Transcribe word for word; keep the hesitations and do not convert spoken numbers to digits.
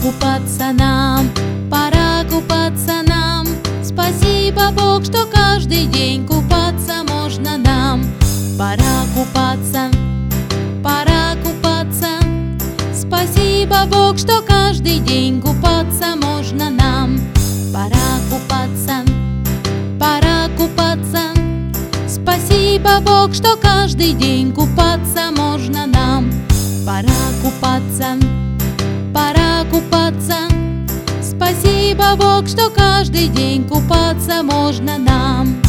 купаться нам, пора купаться нам. Спасибо, Бог, что каждый день купаться можно нам. Пора купаться, пора купаться. Спасибо, Бог, что каждый день купаться можно нам. Пора купаться, пора купаться. Спасибо, Бог, что каждый день купаться можно нам. Пора купаться, пора купаться. Спасибо, Бог, что каждый день купаться можно нам.